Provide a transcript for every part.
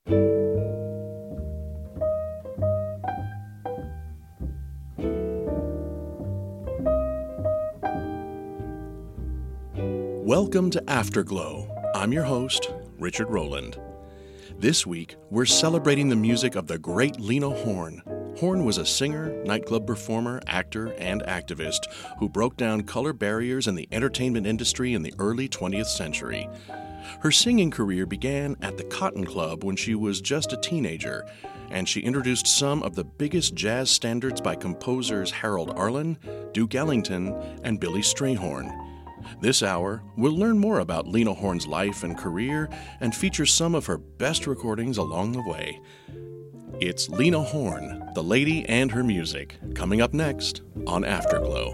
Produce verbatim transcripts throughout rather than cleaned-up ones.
Welcome to Afterglow. I'm your host, Richard Rowland. This week, we're celebrating the music of the great Lena Horne. Horne was a singer, nightclub performer, actor, and activist who broke down color barriers in the entertainment industry in the early twentieth century. Her singing career began at the Cotton Club when she was just a teenager, and she introduced some of the biggest jazz standards by composers Harold Arlen, Duke Ellington, and Billy Strayhorn. This hour, we'll learn more about Lena Horne's life and career and feature some of her best recordings along the way. It's Lena Horne, the lady and her music, coming up next on Afterglow.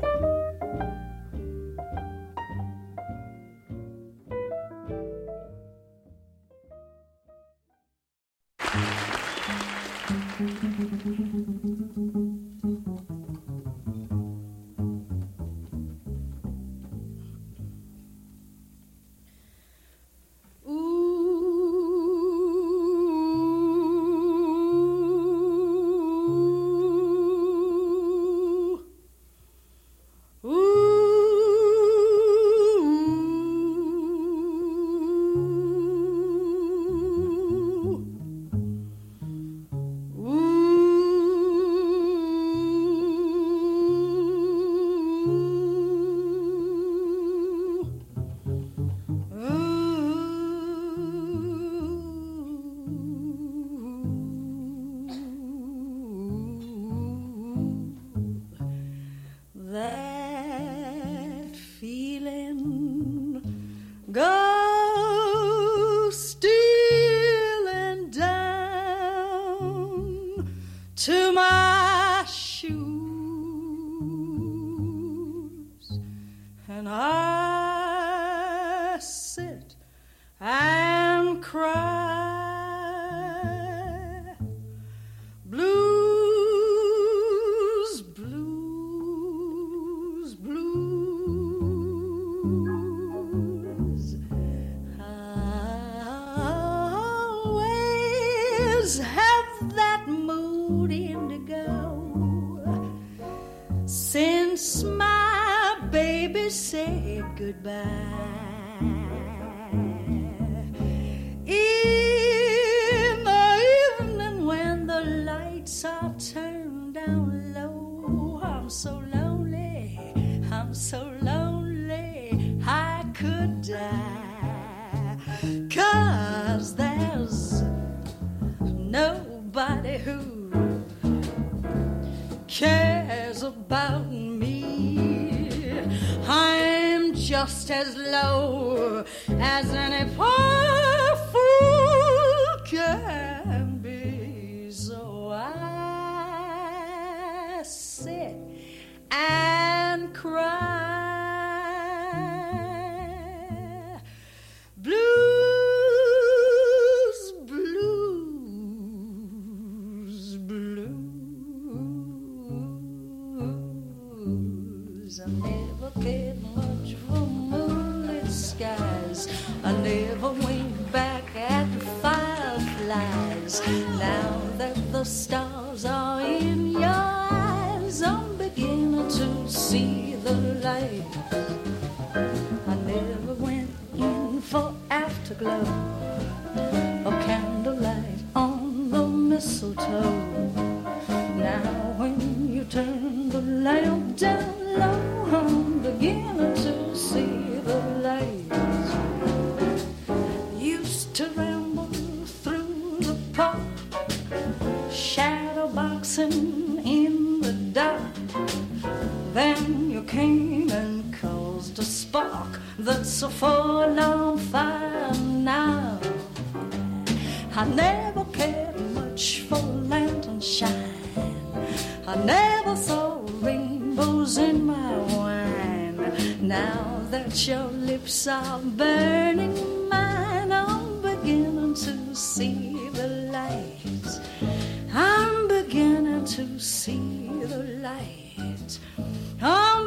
I'm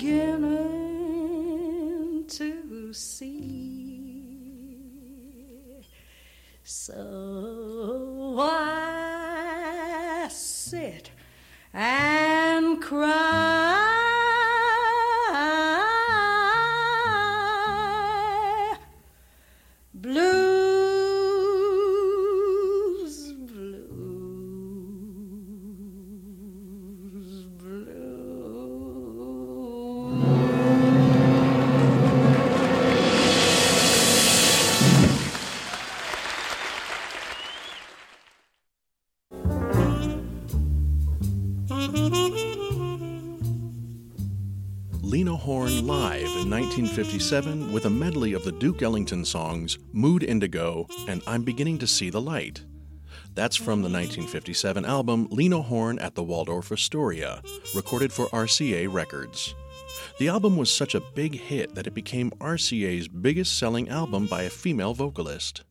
beginning to see. So and cry. Blues, blues, blues. Lena Horne live in nineteen fifty-seven with a medley of the Duke Ellington songs Mood Indigo and I'm Beginning to See the Light. That's from the nineteen fifty-seven album Lena Horne at the Waldorf Astoria, recorded for R C A Records. The album was such a big hit that it became R C A's biggest selling album by a female vocalist.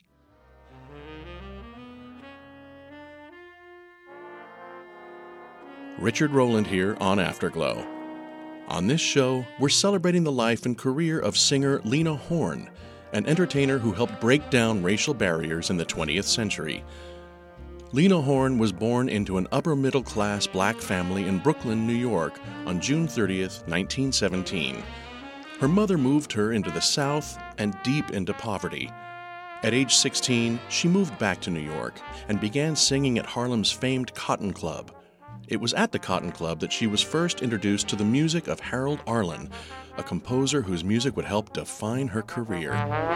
Richard Rowland here on Afterglow. On this show, we're celebrating the life and career of singer Lena Horne, an entertainer who helped break down racial barriers in the twentieth century. Lena Horne was born into an upper-middle-class black family in Brooklyn, New York on June thirtieth, nineteen seventeen. Her mother moved her into the South and deep into poverty. At age sixteen, she moved back to New York and began singing at Harlem's famed Cotton Club. It was at the Cotton Club that she was first introduced to the music of Harold Arlen, a composer whose music would help define her career.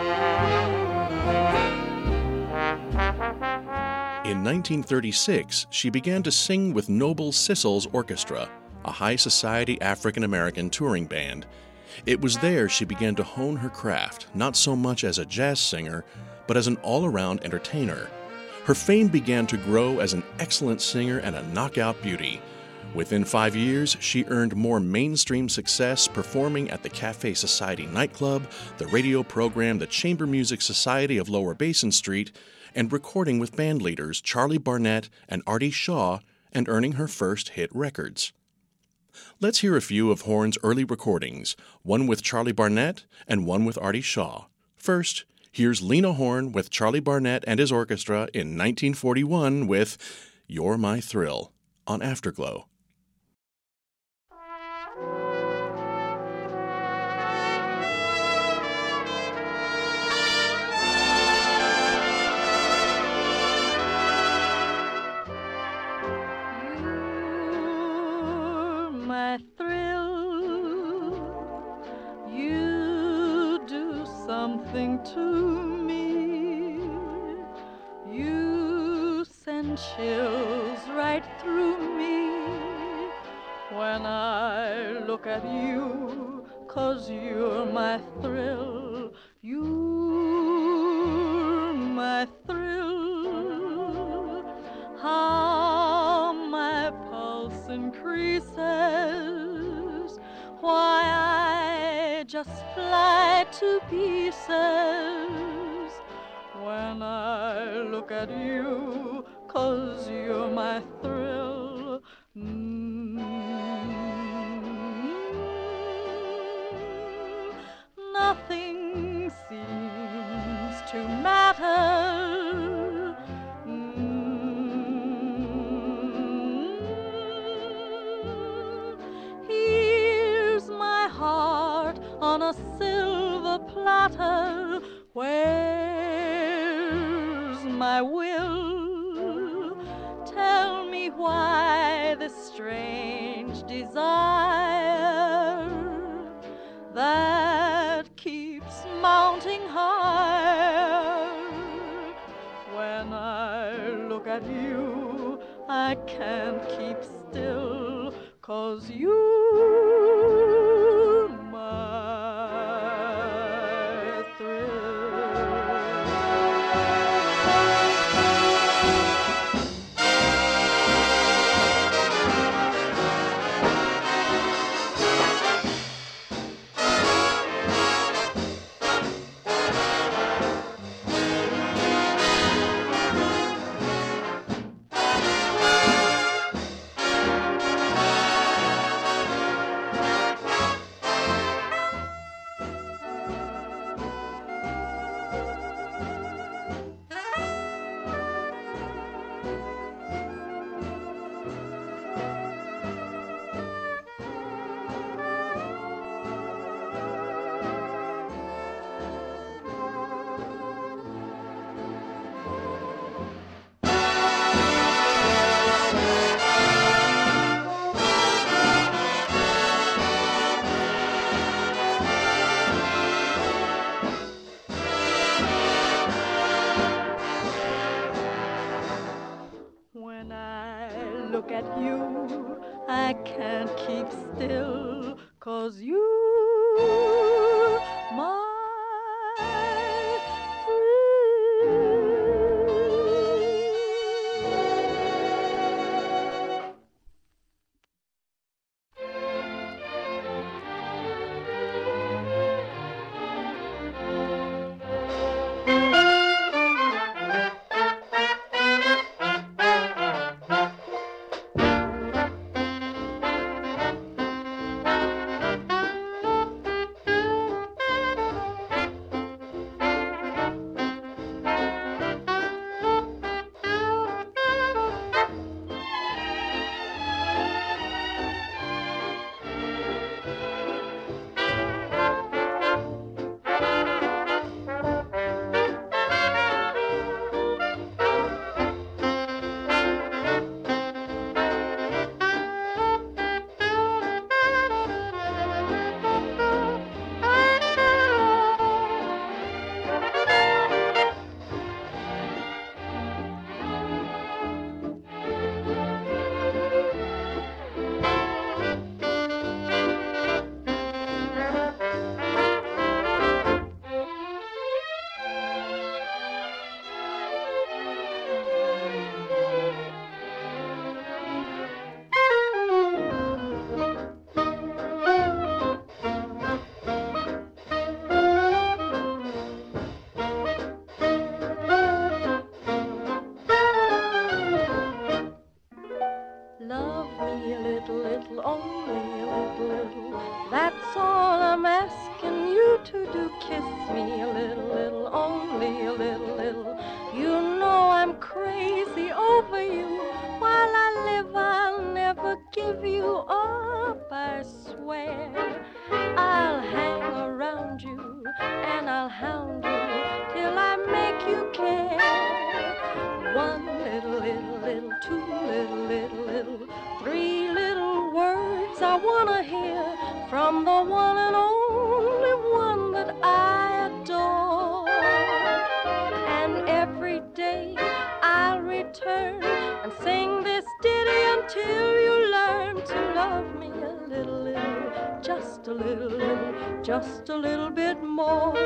In nineteen thirty-six, she began to sing with Noble Sissle's Orchestra, a high society African-American touring band. It was there she began to hone her craft, not so much as a jazz singer, but as an all-around entertainer. Her fame began to grow as an excellent singer and a knockout beauty. Within five years, she earned more mainstream success performing at the Cafe Society nightclub, the radio program The Chamber Music Society of Lower Basin Street, and recording with band leaders Charlie Barnett and Artie Shaw, and earning her first hit records. Let's hear a few of Horne's early recordings, one with Charlie Barnett and one with Artie Shaw. First, here's Lena Horne with Charlie Barnett and his orchestra in nineteen forty-one with You're My Thrill on Afterglow. You're my thrill. You do something to me. You send chills right through me when I look at you, 'cause you're my thrill. You're my thrill. How my pulse increases, why I just fly to pieces when I look at you, 'cause you're my thrill. Mm. Nothing seems to matter. Mm. Here's my heart on a silver platter. Where's my will? Tell me why this strange desire that keeps mounting higher. When I look at you, I can't keep still, 'cause you're my thrill. look at you, I can't keep still, 'cause you, my love me a little, little, only a little, little. That's all I'm asking you to do. Kiss me a little, little, only a little, little. You know I'm crazy over you. While I live, I'll never give you up, I swear. I'll hang around you and I'll hound you till I make you care. One little, little, little, two little, little, little, three little words I wanna hear from the one and only one that I adore. And every day I'll return and sing this ditty until you learn to love me a little, little, just a little, little, just a little bit more.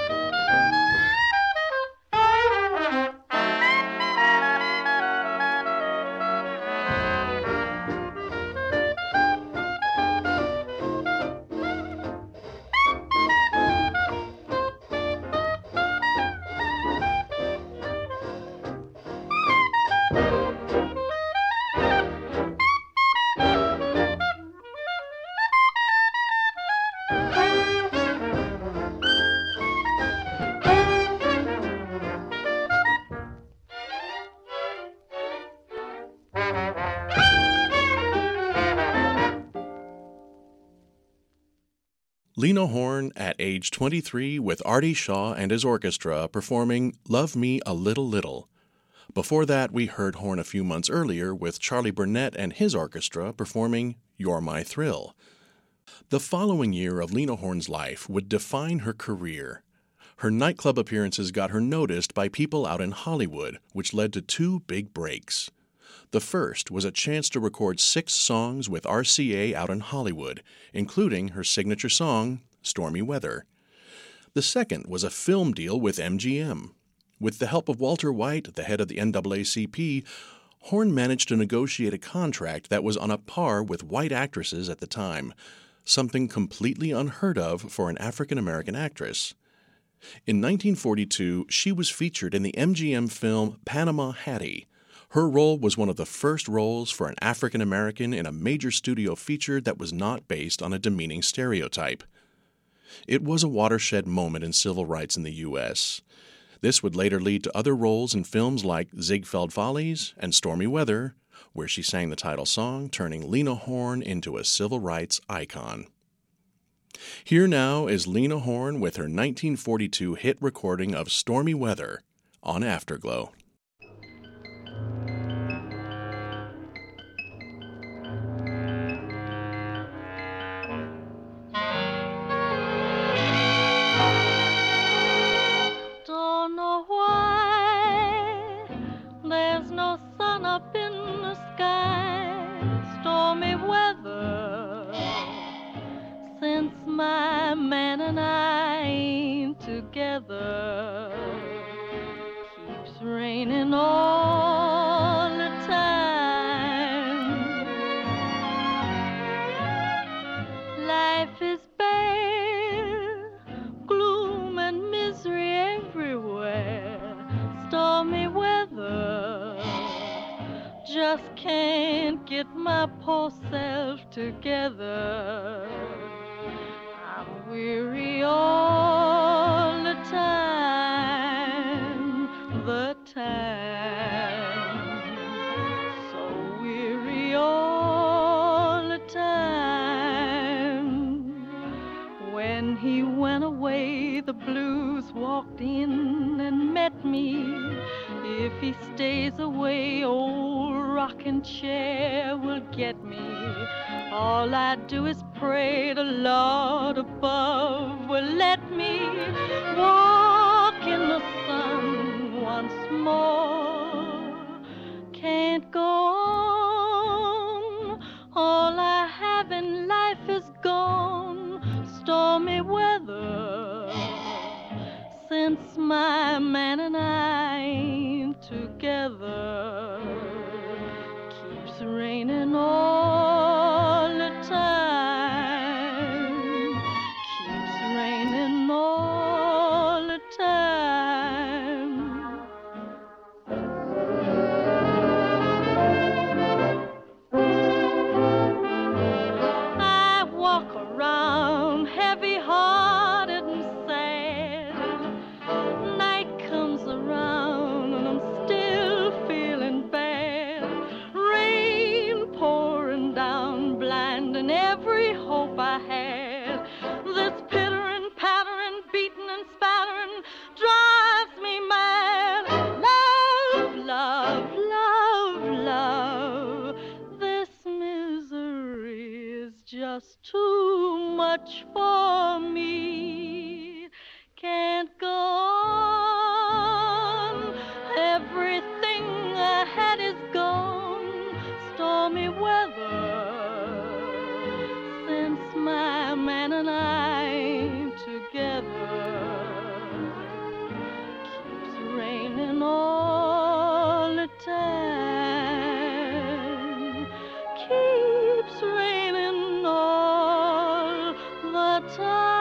Lena Horne at age twenty-three with Artie Shaw and his orchestra performing Love Me a Little Little. Before that, we heard Horne a few months earlier with Charlie Burnett and his orchestra performing You're My Thrill. The following year of Lena Horne's life would define her career. Her nightclub appearances got her noticed by people out in Hollywood, which led to two big breaks. The first was a chance to record six songs with R C A out in Hollywood, including her signature song, Stormy Weather. The second was a film deal with M G M. With the help of Walter White, the head of the N double A C P, Horne managed to negotiate a contract that was on a par with white actresses at the time, something completely unheard of for an African-American actress. In nineteen forty-two, she was featured in the M G M film Panama Hattie. Her role was one of the first roles for an African American in a major studio feature that was not based on a demeaning stereotype. It was a watershed moment in civil rights in the U S. This would later lead to other roles in films like Ziegfeld Follies and Stormy Weather, where she sang the title song, turning Lena Horne into a civil rights icon. Here now is Lena Horne with her nineteen forty-two hit recording of Stormy Weather on Afterglow. Don't know why there's no sun sun up in the sky, stormy weather. Since my man and I ain't together, keeps raining all the time. Life is bare, gloom and misery everywhere, stormy weather. Just can't get my poor self together. I'm weary all the time, the time. So weary all the time. When he went away, the blues walked in and met me. If he stays away, old rocking chair will get me. All I do is pray the Lord above will let me walk in the sun once more. Can't go on, all I have in life is gone, stormy weather. Since my man and I ain't together, keeps raining all the time, keeps raining all the time. I walk around heavy-hearted and sad. Night comes around and I'm still feeling bad. Rain pouring down, blinding every hope I had. This pittering, pattering, beating and spattering drives me mad. Love, love, love, love, this misery is just too much for me. Can't go on, everything I had is gone, stormy weather. Since my man and I ain't together, keeps raining all the time, keeps raining all the time.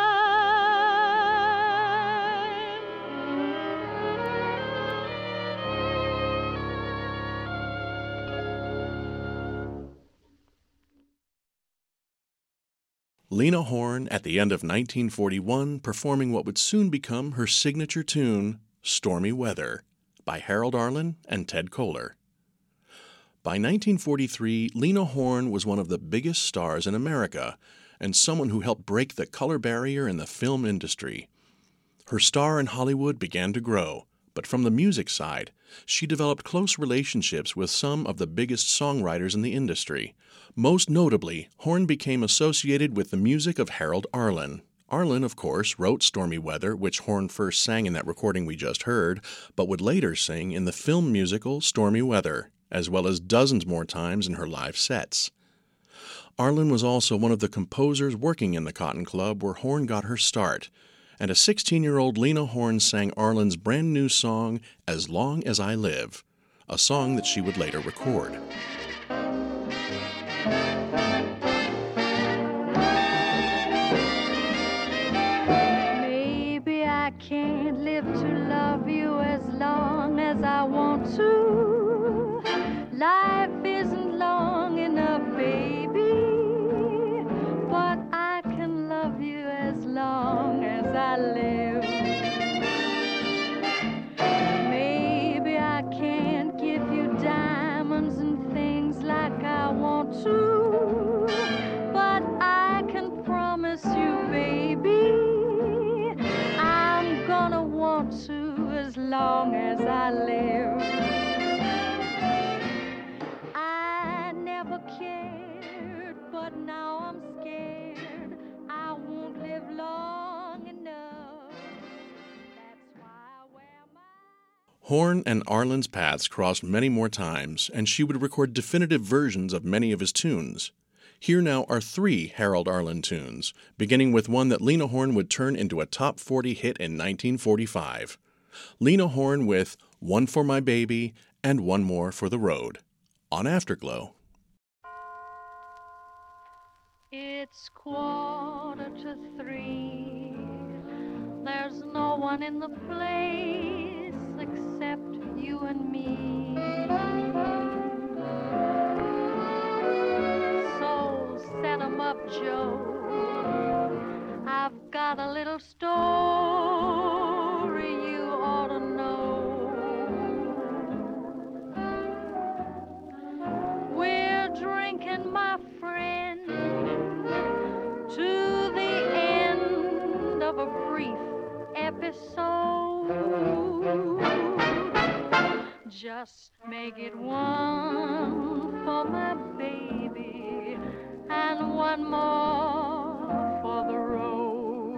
Lena Horne, at the end of nineteen forty-one, performing what would soon become her signature tune, Stormy Weather, by Harold Arlen and Ted Koehler. By nineteen forty-three, Lena Horne was one of the biggest stars in America and someone who helped break the color barrier in the film industry. Her star in Hollywood began to grow, but from the music side, she developed close relationships with some of the biggest songwriters in the industry. Most notably, Horne became associated with the music of Harold Arlen. Arlen, of course, wrote Stormy Weather, which Horne first sang in that recording we just heard, but would later sing in the film musical Stormy Weather, as well as dozens more times in her live sets. Arlen was also one of the composers working in the Cotton Club where Horne got her start, and a sixteen-year-old Lena Horne sang Arlen's brand new song, As Long As I Live, a song that she would later record. Maybe I can't live to love you as long as I want to. Life isn't long enough, baby, but I can love you as long as I live. Maybe I can't give you diamonds and things like I want to. Horn and Arlen's paths crossed many more times, and she would record definitive versions of many of his tunes. Here now are three Harold Arlen tunes, beginning with one that Lena Horne would turn into a top forty hit in nineteen forty-five. Lena Horne with One for My Baby and One More for the Road on Afterglow. It's quarter to three. There's no one in the place except you and me. So set 'em up, Joe. I've got a little story you ought to know. We're drinking, my friend, to the end of a brief episode. Just make it one for my baby and one more for the road.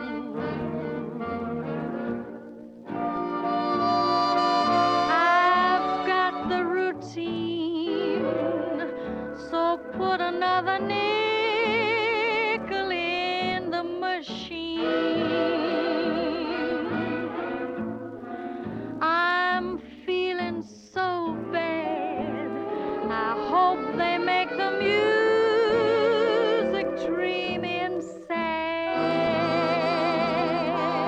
I've got the routine, so put another nickel in the machine. I'm feeling so bad, I hope they make the music dreamy and sad.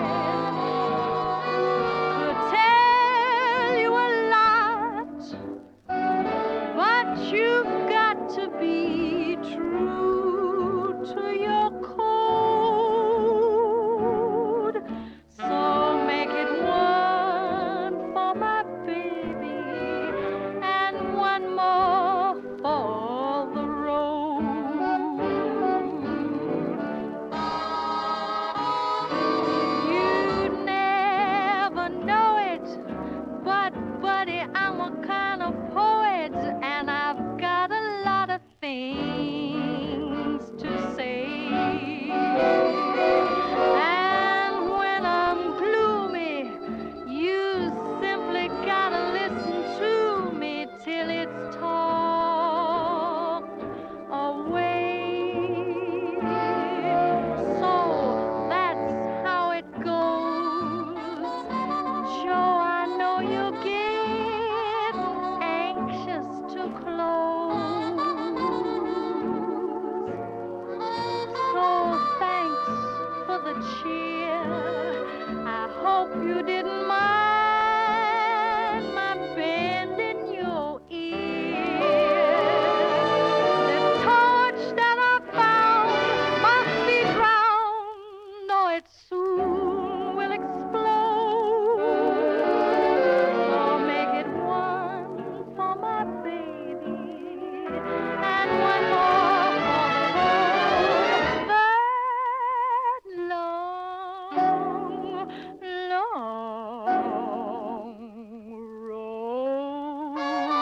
Could tell you a lot, but you've got to be true to your code. So make it one for my baby and one more for the road. You'd never know it, but buddy, I'm a kind of poet, and I've got a lot of things to say. And when I'm gloomy, you simply gotta listen to me till it's talked away. So that's how it goes. Joe, I know you get anxious to close. So thanks for the cheer. I hope you didn't mind my bending your ear. The torch that I found must be drowned, or it soon will explode. So make it one for my baby and one more for the road. That long, long road.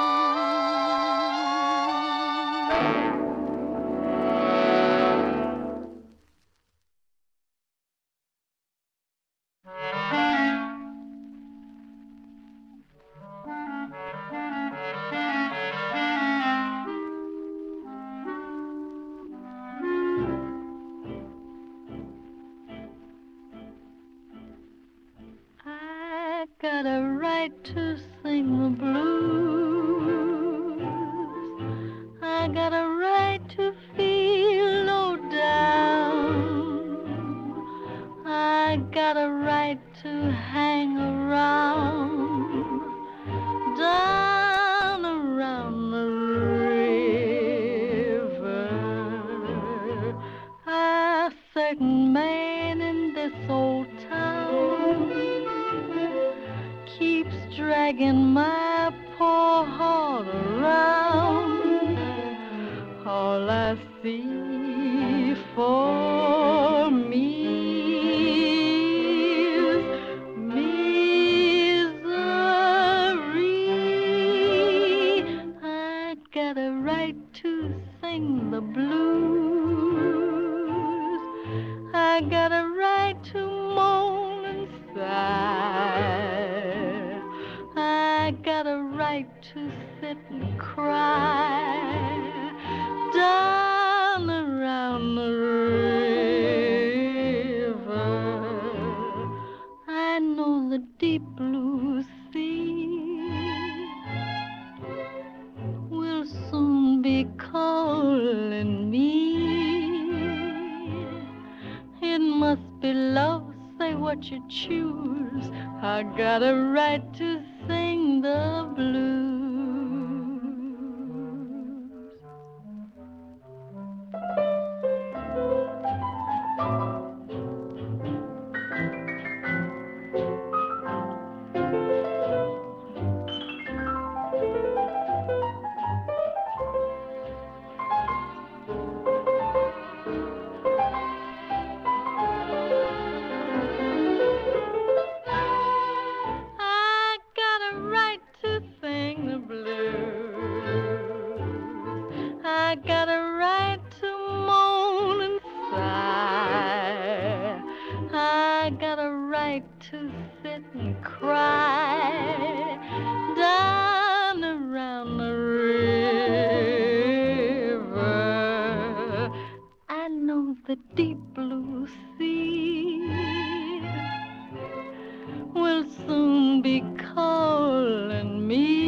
I got a right to sing the blues. I got a right to feel low down. I got a right to hang around, down around the river. A certain man in this old town keeps dragging my poor heart around. All I see for me is misery. I got a right to sing the blues. I got a right to moan and sigh. to sit and cry down around the river. I know the deep blue sea will soon be calling me. It must be love, say what you choose. I got a right to sing the blues. I got a right to moan and sigh. I got a right to sit and cry down around the river. I know the deep blue sea will soon be calling me.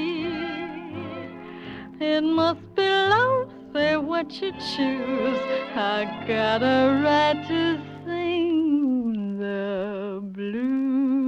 It must be love, say what you choose. I got a right to sing the blues.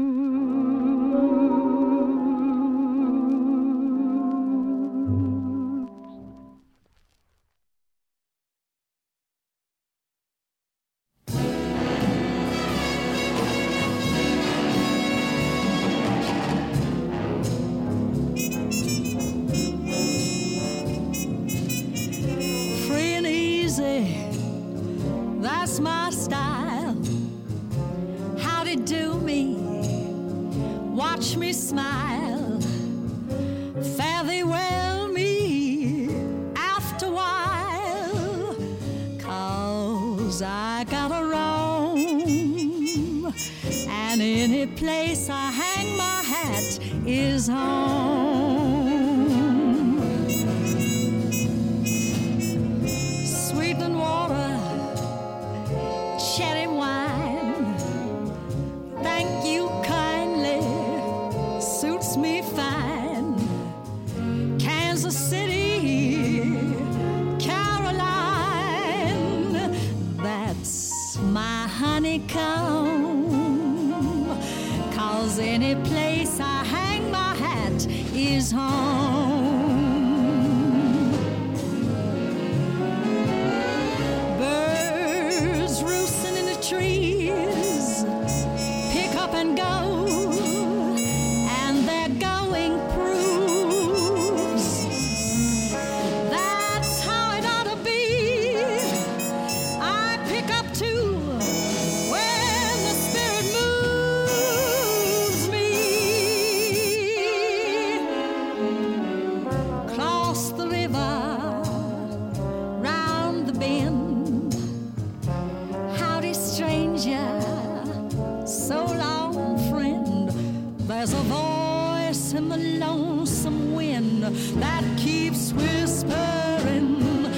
That's my style. How'd it do me? Watch me smile. Fare thee well me after a while. 'Cause I gotta roam, and any place I hang my hat is home. Sweetening water, cherry wine, thank you kindly, suits me fine. Kansas City, Caroline, that's my honeycomb. 'Cause any place I hang my hat is home. Trees pick up and go, and their going proves that's how it ought to be. I pick up too when the spirit moves me. Cross the river, round the bend. Stranger, so long, friend. There's a voice in the lonesome wind that keeps whispering,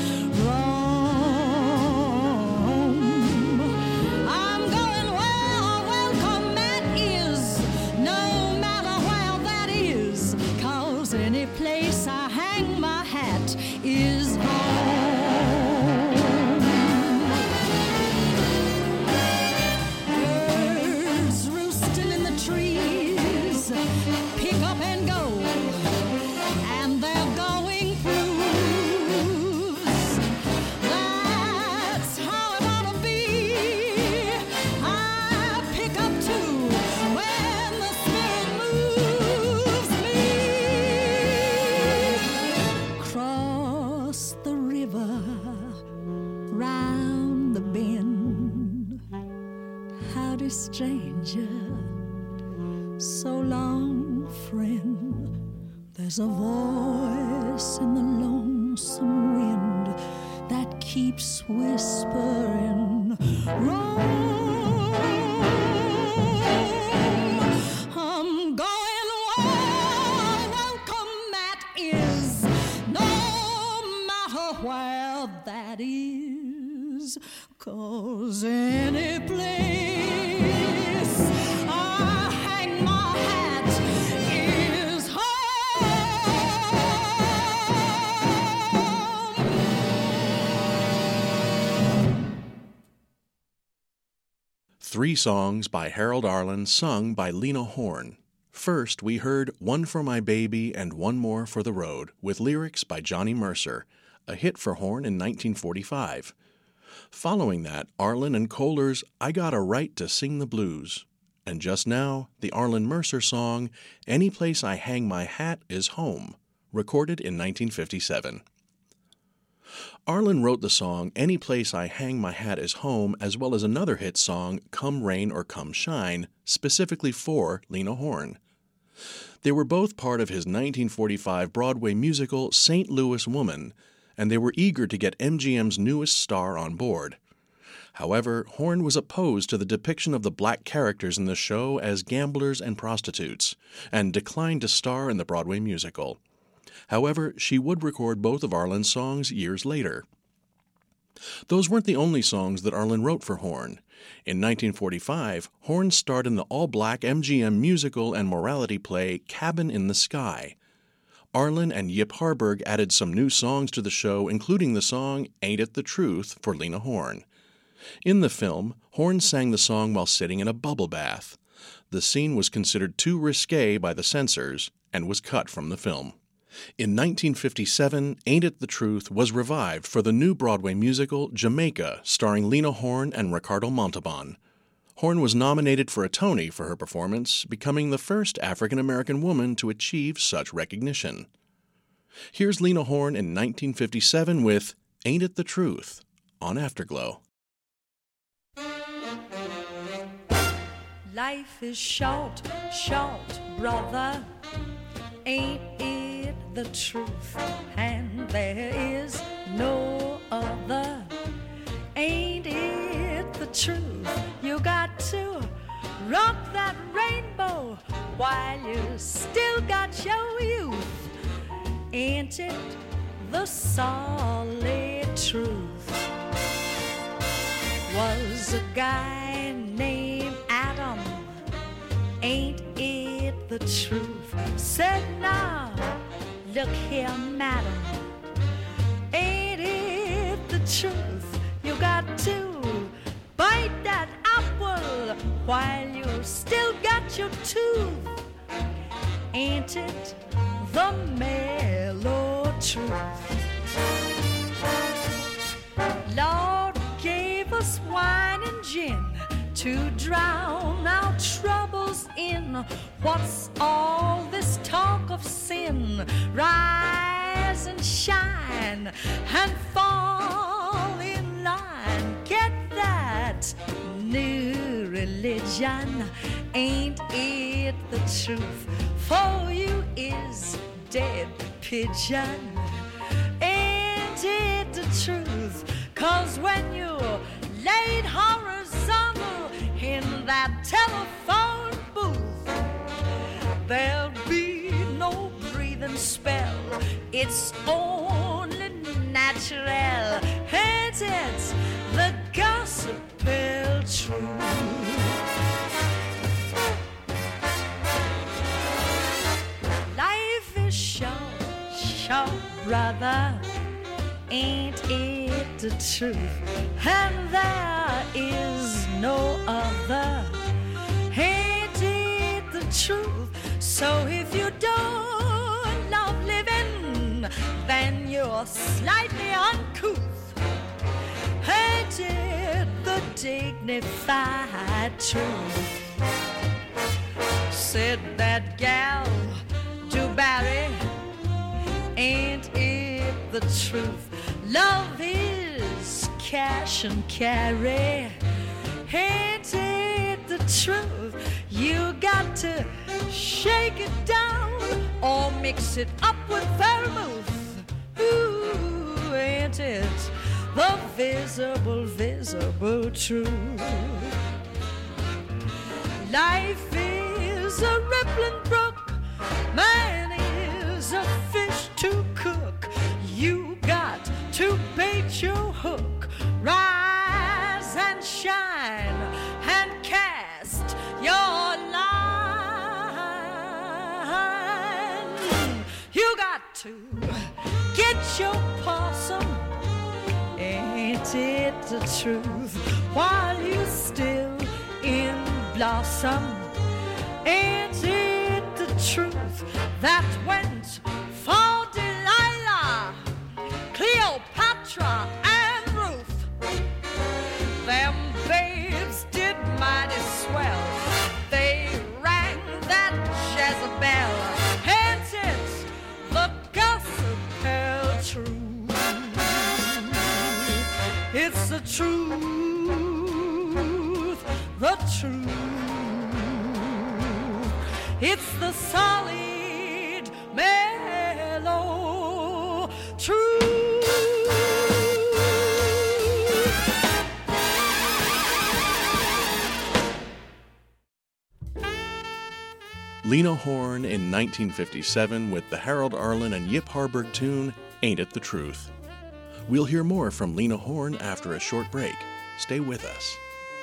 Rome. I'm going where a welcome mat is, no matter where that is. 'Cause any place I hang my hat is home. Pick up and go, and they're going proves that's how it ought to be. I pick up too when the spirit moves me. Cross the river, round the bend. Howdy, stranger, so long, friend. There's a voice in the lonesome wind that keeps whispering, Rome. I'm going where a welcome well, that is, 'cause any place I hang my hat is home. Three songs by Harold Arlen sung by Lena Horne. First, we heard One for My Baby and One More for the Road, with lyrics by Johnny Mercer, a hit for Horne in nineteen forty-five. Following that, Arlen and Kohler's I Got a Right to Sing the Blues. And just now, the Arlen Mercer song, Any Place I Hang My Hat is Home, recorded in nineteen fifty-seven. Arlen wrote the song Any Place I Hang My Hat is Home, as well as another hit song, Come Rain or Come Shine, specifically for Lena Horne. They were both part of his nineteen forty-five Broadway musical Saint Louis Woman, and they were eager to get M G M's newest star on board. However, Horne was opposed to the depiction of the black characters in the show as gamblers and prostitutes, and declined to star in the Broadway musical. However, she would record both of Arlen's songs years later. Those weren't the only songs that Arlen wrote for Horne. In nineteen forty-five, Horne starred in the all-black M G M musical and morality play Cabin in the Sky. Arlen and Yip Harburg added some new songs to the show, including the song Ain't It the Truth for Lena Horne. In the film, Horne sang the song while sitting in a bubble bath. The scene was considered too risque by the censors and was cut from the film. In nineteen fifty-seven, Ain't It the Truth was revived for the new Broadway musical Jamaica, starring Lena Horne and Ricardo Montalban. Horne was nominated for a Tony for her performance, becoming the first African-American woman to achieve such recognition. Here's Lena Horne in nineteen fifty-seven with Ain't It the Truth on Afterglow. Life is short, short, brother. Ain't it the truth? And there is no other. Ain't it the truth? You got to rock that rainbow while you still got your youth. Ain't it the solid truth? Was a guy named Adam. Ain't it the truth? Said now, look here, madam. Ain't it the truth? You got to bite that apple while you still got your tooth. Ain't it the mellow truth? Lord gave us wine and gin to drown our troubles in. What's all this talk of sin? Rise and shine and fall in line. Get that new religion. Ain't it the truth? For you is dead pigeon. Ain't it the truth? 'Cause when you laid horizontal in that telephone booth, there'll be no breathing spell. It's only natural. Ain't it the gospel truth? Life is short, short, brother. Ain't it the truth? And there is no other. Ain't it the truth? So if you don't love living, then you're slightly uncouth. Ain't it the dignified truth? Said that gal, DuBarry. Ain't it the truth? Love is cash and carry. Ain't it the truth? You got to shake it down or mix it up with vermouth. Ooh, ain't it the visible, visible truth? Life is a rippling brook. Man is a fish to cook. You got to bait to get your possum. Ain't it the truth? While you still in blossom, ain't it the truth that went for Delilah, Cleopatra, and Ruth? Them babes did mighty swell. They rang that Jezebel. Ain't it the gospel truth? It's the truth, the truth. It's the solid, mellow truth. Lena Horne in nineteen fifty-seven with the Harold Arlen and Yip Harburg tune, Ain't It the Truth. We'll hear more from Lena Horne after a short break. Stay with us.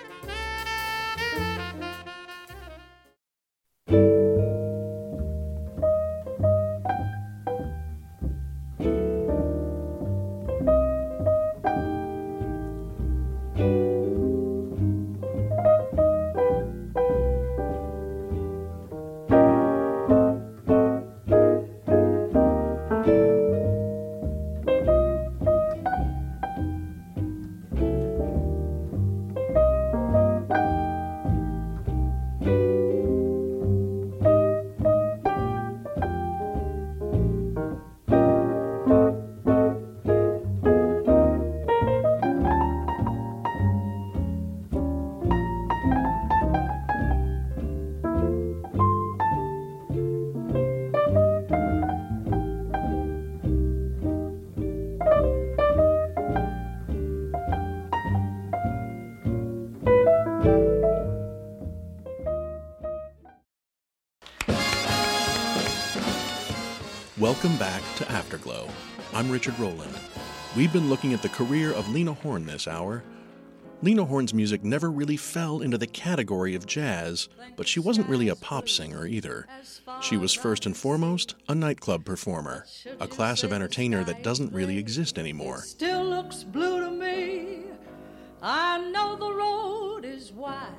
Welcome back to Afterglow. I'm Richard Rowland. We've been looking at the career of Lena Horne this hour. Lena Horne's music never really fell into the category of jazz, but she wasn't really a pop singer either. She was first and foremost a nightclub performer, a class of entertainer that doesn't really exist anymore. Still looks blue to me. I know the road is wide.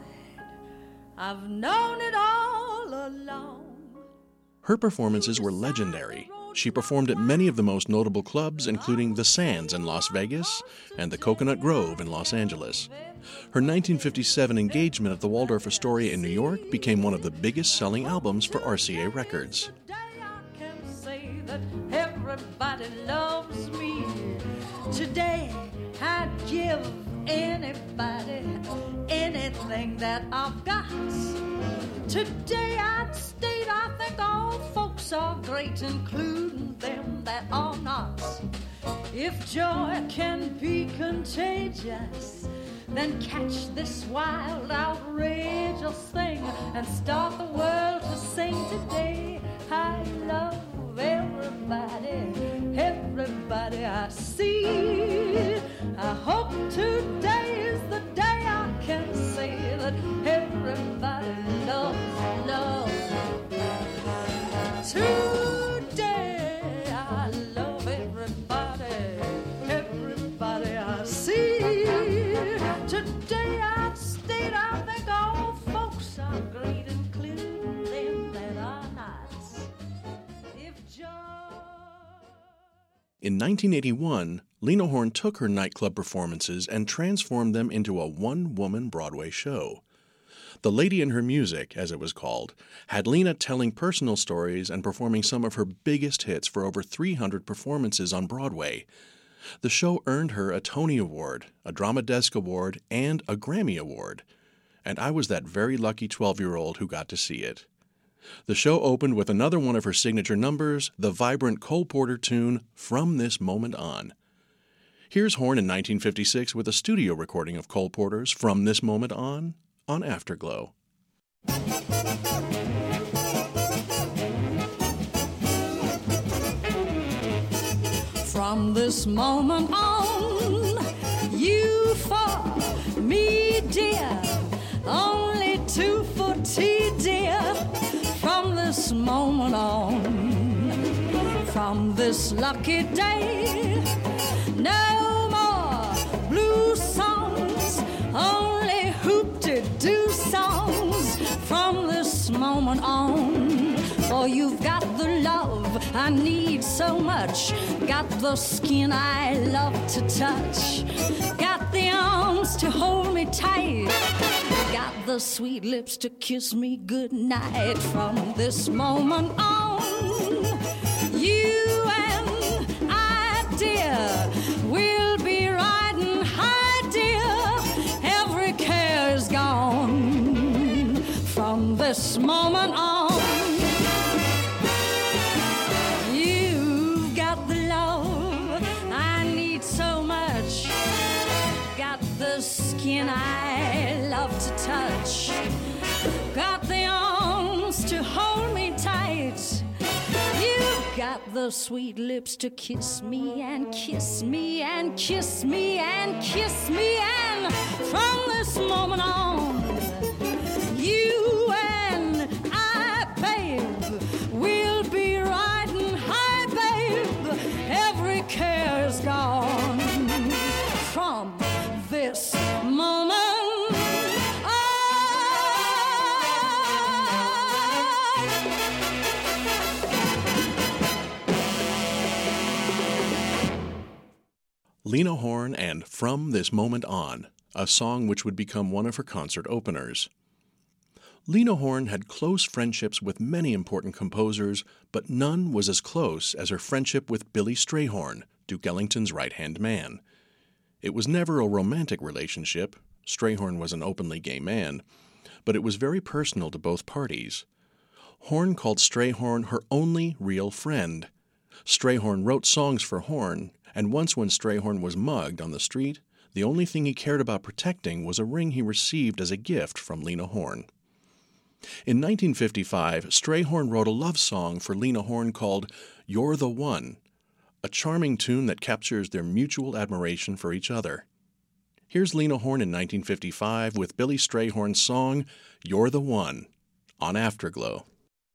I've known it all along. Her performances were legendary. She performed at many of the most notable clubs, including the Sands in Las Vegas and the Coconut Grove in Los Angeles. Her nineteen fifty-seven engagement at the Waldorf Astoria in New York became one of the biggest selling albums for R C A Records. Today I can say that everybody loves me. Today I'd give anybody anything that I've got. Today I'd state I think all folks are great, including them that are not. If joy can be contagious, then catch this wild, outrageous thing and start the world to sing today. I love everybody, everybody I see. I hope today is the day I can say that everybody loves love. Today I love everybody, everybody I see. Today I'd state I think all folks are great, including them that are nice. If joy... In nineteen eighty-one, Lena Horne took her nightclub performances and transformed them into a one-woman Broadway show. The Lady and Her Music, as it was called, had Lena telling personal stories and performing some of her biggest hits for over three hundred performances on Broadway. The show earned her a Tony Award, a Drama Desk Award, and a Grammy Award. And I was that very lucky twelve-year-old who got to see it. The show opened with another one of her signature numbers, the vibrant Cole Porter tune, From This Moment On. Here's Horne in nineteen fifty-six with a studio recording of Cole Porter's From This Moment On, on Afterglow. From this moment on, you for me, dear, only two for tea, dear. From this moment on, from from this lucky day. No more blue songs, only hoop-de-doo songs from this moment on. For you've got the love I need so much, got the skin I love to touch, got the arms to hold me tight, got the sweet lips to kiss me goodnight. From this moment on, you and I, dear, we'll be riding high, dear. Every care is gone from this moment on. You've got the love I need so much, got the skin I love to touch, got the arms to hold me tight, you've got the sweet lips to kiss me and kiss me and kiss me and kiss me, and from this moment on, you and I, babe, we'll be riding high, babe. Every care is gone from this moment. Lena Horne and From This Moment On, a song which would become one of her concert openers. Lena Horne had close friendships with many important composers, but none was as close as her friendship with Billy Strayhorn, Duke Ellington's right-hand man. It was never a romantic relationship. Strayhorn was an openly gay man, but it was very personal to both parties. Horne called Strayhorn her only real friend. Strayhorn wrote songs for Horne, and once when Strayhorn was mugged on the street, the only thing he cared about protecting was a ring he received as a gift from Lena Horne. In nineteen fifty-five, Strayhorn wrote a love song for Lena Horne called You're the One, a charming tune that captures their mutual admiration for each other. Here's Lena Horne in nineteen fifty-five with Billy Strayhorn's song You're the One on Afterglow.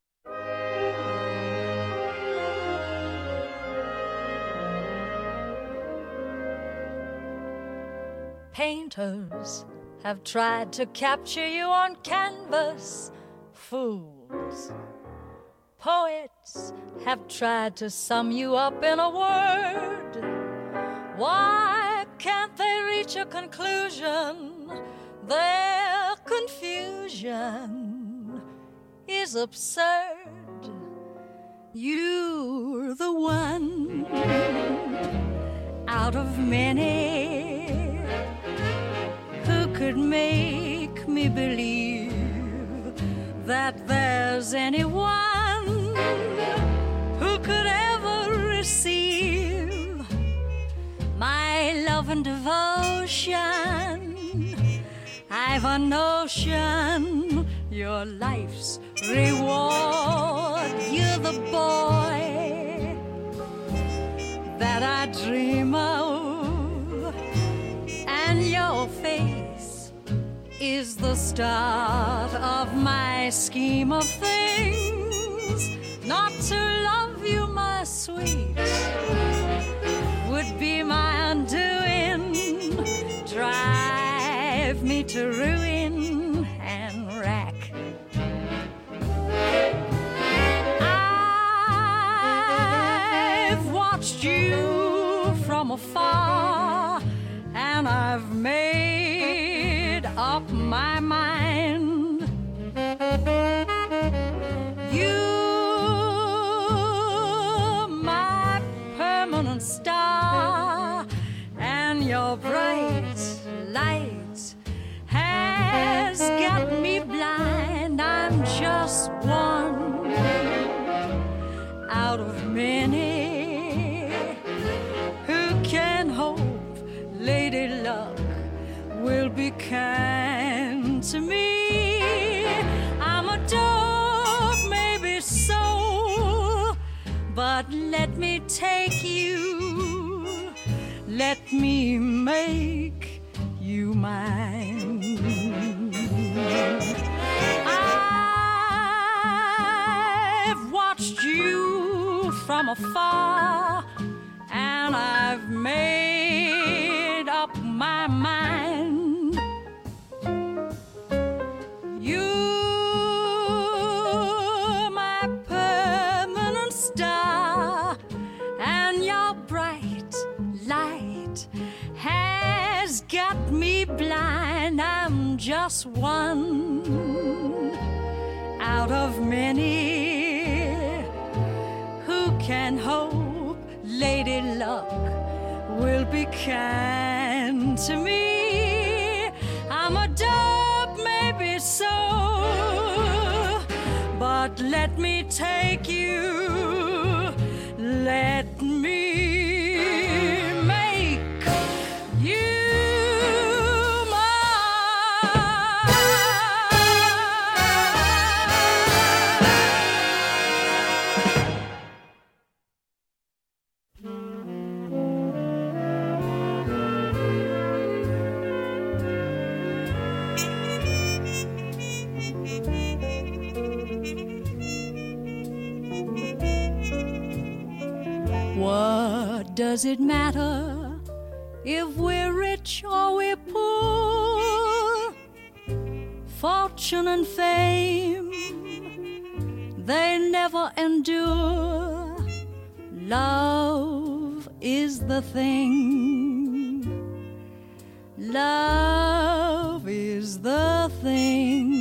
Painters have tried to capture you on canvas, fools. Poets have tried to sum you up in a word. Why can't they reach a conclusion? Their confusion is absurd. You're the one out of many who could make me believe that there's anyone who could ever receive my love and devotion. I've a notion you're life's reward. You're the boy that I dream of, and your face is the start of my scheme of things. Not to love you, my sweet, would be my undoing. Drive me to ruin and rack. I've watched you from afar, and I've made up my mind. You're my permanent star, and your bright light has got me blind. I'm just one out of many who can hope Lady Luck will be kind to me. I'm a dog, maybe so, but let me take you, let me make you mine. I've watched you from afar, and I've made up my mind. You're my permanent star, and your bright light has got me blind. I'm just one out of many who can hope Lady Luck will be kind to me. I'm a dub, maybe so, but let me take you, let me make you What does it matter if we're rich or we're poor? Fortune and fame, they never endure. Love is the thing. Love is the thing.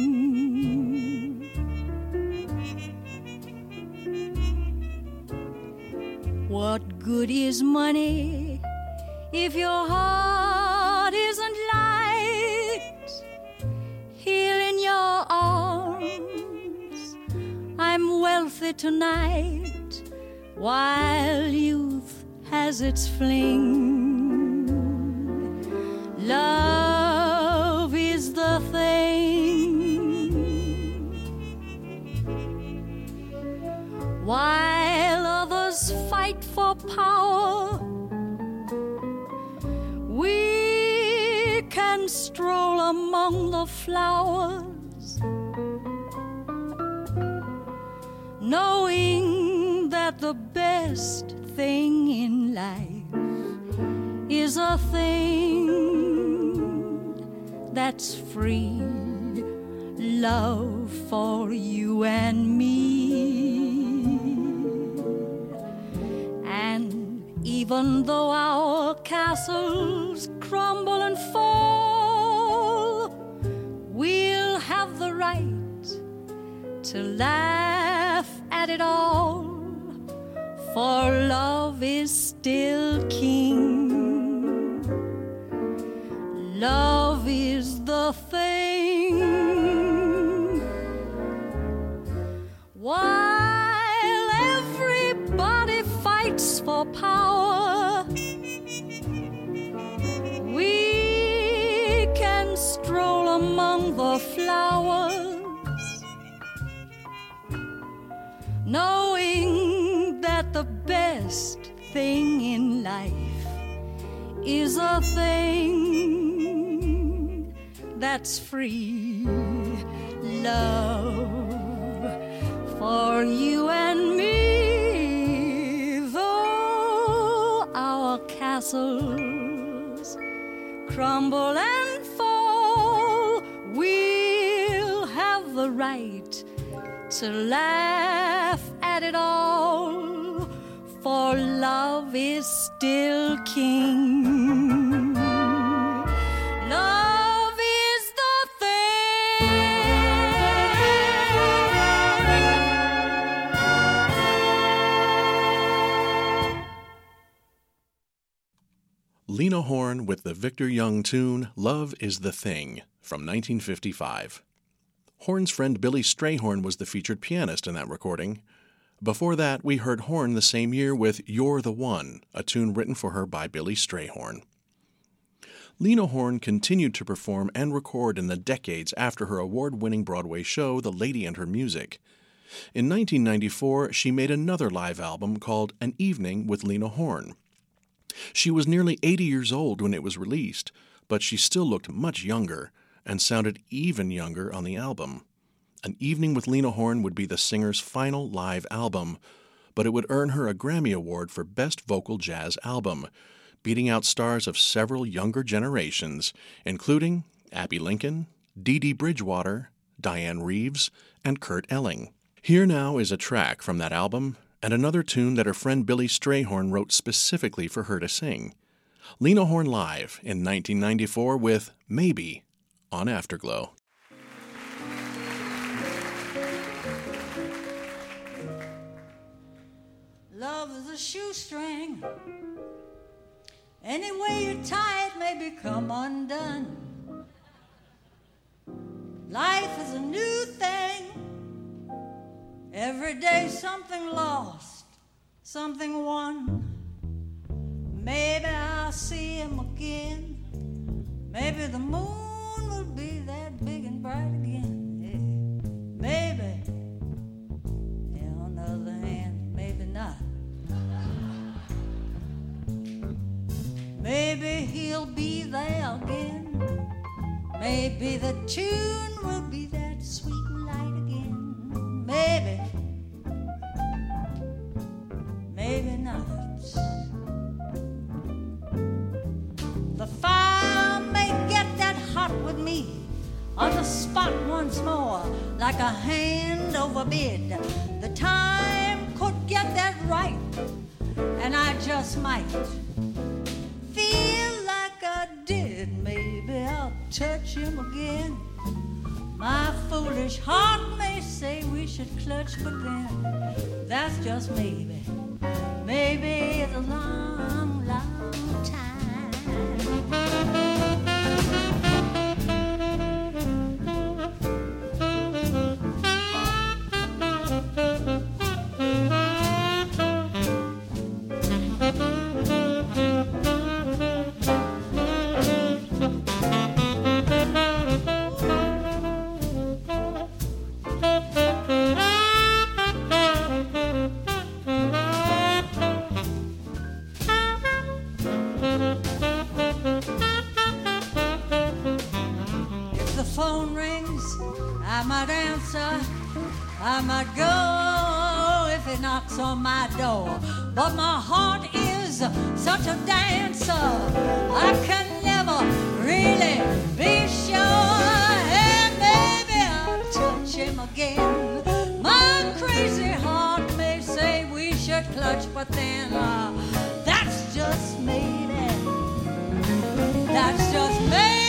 What good is money if your heart isn't light? Here in your arms, I'm wealthy tonight, while youth has its fling. Love is the thing. While others fight for power, we can stroll among the flowers, knowing that the best thing in life is a thing that's free. Love for you and me. Even though our castles crumble and fall, we'll have the right to laugh at it all, for love is still king. Love is the thing. While everybody fights for power, we can stroll among the flowers, knowing that the best thing in life is a thing that's free. Love for you and me. Though our castles crumble and fall, we'll have the right to laugh at it all, for love is still king. Love is the thing. Lena Horne with the Victor Young tune Love is the Thing from nineteen fifty-five. Horne's friend Billy Strayhorn was the featured pianist in that recording. Before that, we heard Horne the same year with You're the One, a tune written for her by Billy Strayhorn. Lena Horne continued to perform and record in the decades after her award-winning Broadway show, The Lady and Her Music. In nineteen ninety-four, she made another live album called An Evening with Lena Horne. She was nearly eighty years old when it was released, but she still looked much younger and sounded even younger on the album. An Evening with Lena Horne would be the singer's final live album, but it would earn her a Grammy Award for Best Vocal Jazz Album, beating out stars of several younger generations, including Abbey Lincoln, Dee Dee Bridgewater, Diane Reeves, and Kurt Elling. Here now is a track from that album, and another tune that her friend Billy Strayhorn wrote specifically for her to sing. Lena Horne live in nineteen ninety-four with Maybe on Afterglow. Love is a shoestring. Any way you tie it may become undone. Life is a new thing. Every day something lost, something won. Maybe I'll see him again. Maybe the moon will be that big and bright again. Yeah. Maybe. Yeah, on the other hand, maybe not. Maybe he'll be there again. Maybe the tune will be that sweet and light again. Maybe. Maybe not. The fire may get that hot with me on the spot once more, like a hand overbid. The time could get that right, and I just might feel like I did. Maybe I'll touch him again. My foolish heart may say we should clutch, but then that's just maybe. Maybe it's a long, long time. I might go if it knocks on my door, but my heart is such a dancer, I can never really be sure. And maybe I'll touch him again. My crazy heart may say we should clutch, but then uh, that's just maybe. That's just maybe.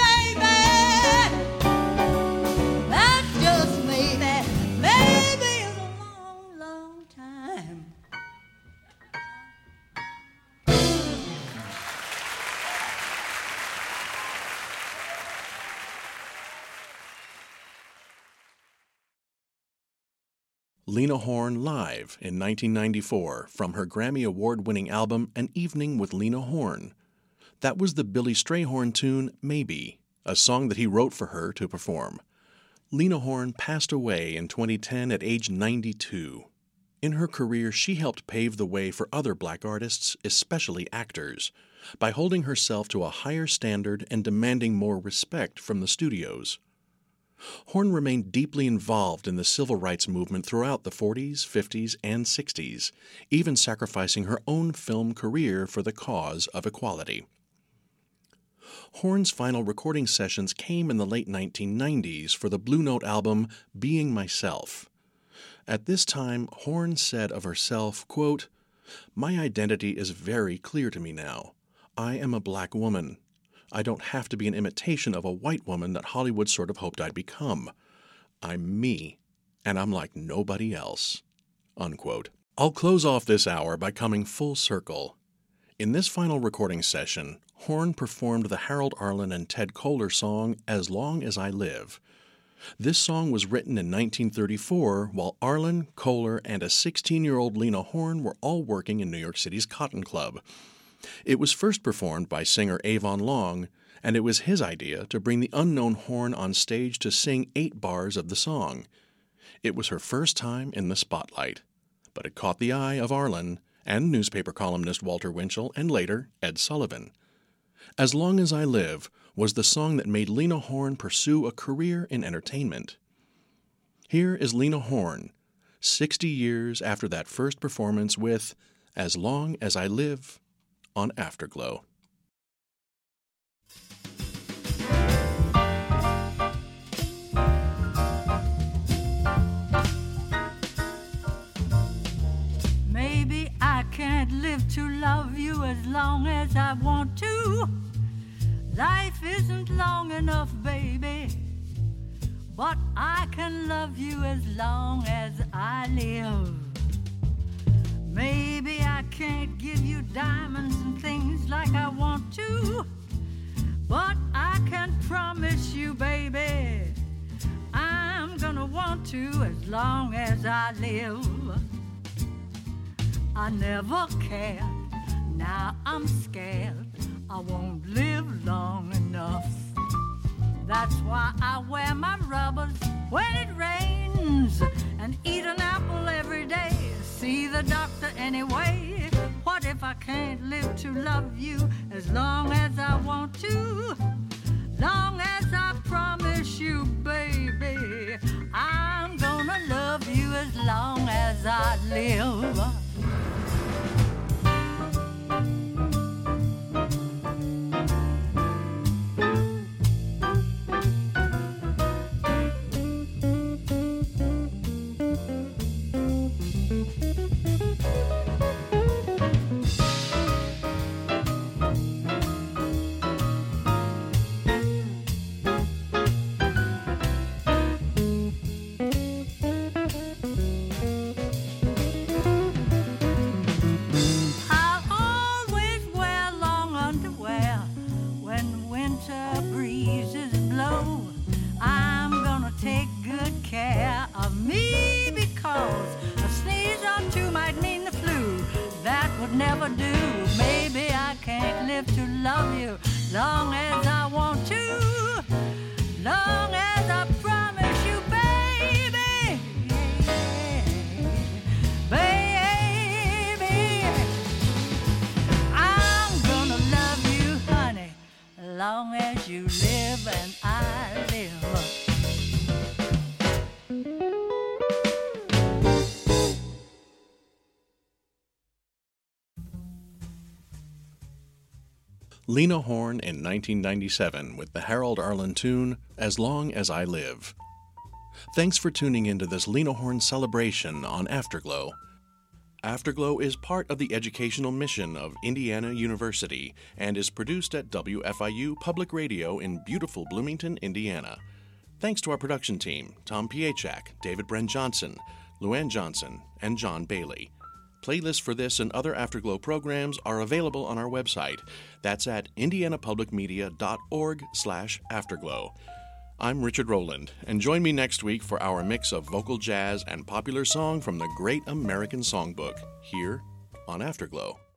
Lena Horne live in nineteen ninety-four from her Grammy Award-winning album An Evening with Lena Horne. That was the Billy Strayhorn tune Maybe, a song that he wrote for her to perform. Lena Horne passed away in twenty ten at age ninety-two. In her career, she helped pave the way for other black artists, especially actors, by holding herself to a higher standard and demanding more respect from the studios. Horne remained deeply involved in the civil rights movement throughout the forties, fifties, and sixties, even sacrificing her own film career for the cause of equality. Horne's final recording sessions came in the late nineteen nineties for the Blue Note album Being Myself. At this time, Horne said of herself, quote, "My identity is very clear to me now. I am a black woman. I don't have to be an imitation of a white woman that Hollywood sort of hoped I'd become. I'm me, and I'm like nobody else." Unquote. I'll close off this hour by coming full circle. In this final recording session, Horne performed the Harold Arlen and Ted Koehler song As Long as I Live. This song was written in nineteen thirty-four while Arlen, Koehler, and a sixteen-year-old Lena Horne were all working in New York City's Cotton Club. It was first performed by singer Avon Long, and it was his idea to bring the unknown Horne on stage to sing eight bars of the song. It was her first time in the spotlight, but it caught the eye of Arlen and newspaper columnist Walter Winchell and later Ed Sullivan. As Long as I Live was the song that made Lena Horne pursue a career in entertainment. Here is Lena Horne sixty years after that first performance with As Long as I Live on Afterglow. Maybe I can't live to love you as long as I want to. Life isn't long enough, baby, but I can love you as long as I live. Maybe I can't give you diamonds and things like I want to, but I can promise you, baby, I'm gonna want to as long as I live. I never cared, now I'm scared I won't live long enough. That's why I wear my rubbers when it rains and eat an apple every day. See the doctor anyway. What if I can't live to love you as long as I want to? Long as I promise you, baby, I'm gonna love you as long as I live. Never do. Maybe I can't live to love you long as I want to, long as I promise you, baby, baby, I'm gonna love you, honey, long as you live and I live. Lena Horne in nineteen ninety-seven with the Harold Arlen tune, As Long as I Live. Thanks for tuning into this Lena Horne celebration on Afterglow. Afterglow is part of the educational mission of Indiana University and is produced at W F I U Public Radio in beautiful Bloomington, Indiana. Thanks to our production team, Tom Piechak, David Bren Johnson, Luann Johnson, and John Bailey. Playlists for this and other Afterglow programs are available on our website. That's at indianapublicmedia.org slash afterglow. I'm Richard Rowland, and join me next week for our mix of vocal jazz and popular song from the Great American Songbook, here on Afterglow.